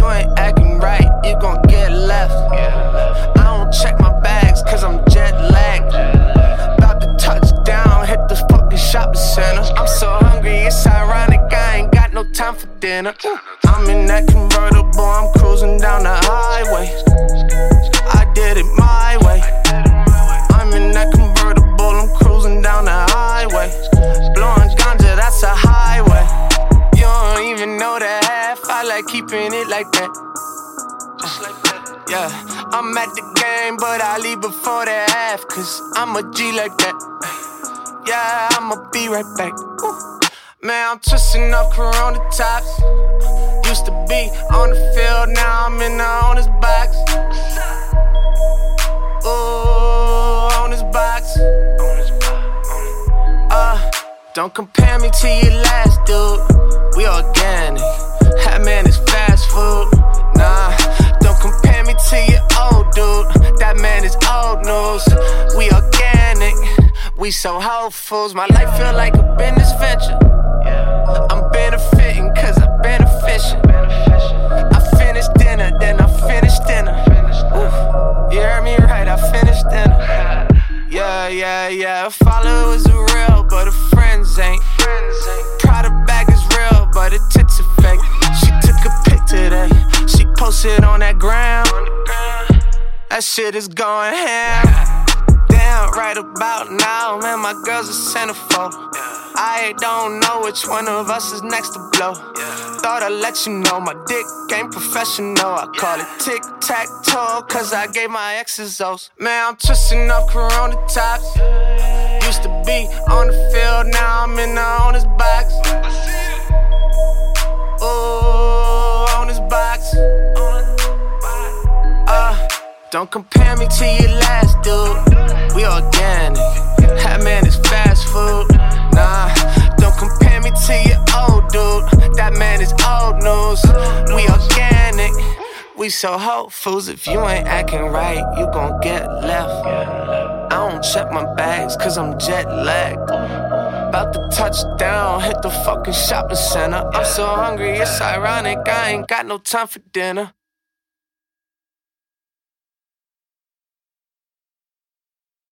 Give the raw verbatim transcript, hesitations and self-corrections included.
you ain't acting right, you gon' get left. I don't check my bags, cause I'm jet lagged. About to touch down, hit the fucking shopping center. I'm so hungry, it's ironic, I ain't got no time for dinner. I'm in that convertible, I'm cruising down the highway. I did it my way. I'm in that convertible, I'm cruising down the highway. Blowing ganja, that's a highway. You don't even know the half, I like keeping it like that. Just like that. Yeah, I'm at the game, but I leave before the half, cause I'm a G like that. Yeah, I'ma be right back. Woo. Man, I'm twisting up Corona tops. Used to be on the field, now I'm in the owner's box. Ooh, owner's box. Uh, don't compare me to your last dude. We organic, that man is fast food. Nah, don't compare me to your old dude. That man is old news. We organic, we so Whole Foods. My life feel like a business venture. I'm benefiting cause I'm beneficent. I finished dinner, then I finished dinner. Ooh, you heard me right, I finished dinner. Yeah, yeah, yeah. Followers are real, but the friends ain't. Prada bag is real, but the tits are fake. She took a pic today, she posted on that gram. That shit is going ham. Damn, right about now, man, my girl's a centerfold. I don't know which one of us is next to blow. Thought I'd let you know my dick ain't professional. I call it tic-tac-toe, cause I gave my exes those. Man, I'm twisting up Corona tops. Used to be on the field, now I'm in the owner's box. Ooh, owner's box. Uh, don't compare me to your last dude. We organic, that man is fast food. Nah, don't compare me to your old dude. That man is old news. We organic, we so Whole Foods. If you ain't acting right, you gon' get left. I don't check my bags, cause I'm jet lagged. About to touch down, hit the fucking shopping center. I'm so hungry, it's ironic, I ain't got no time for dinner.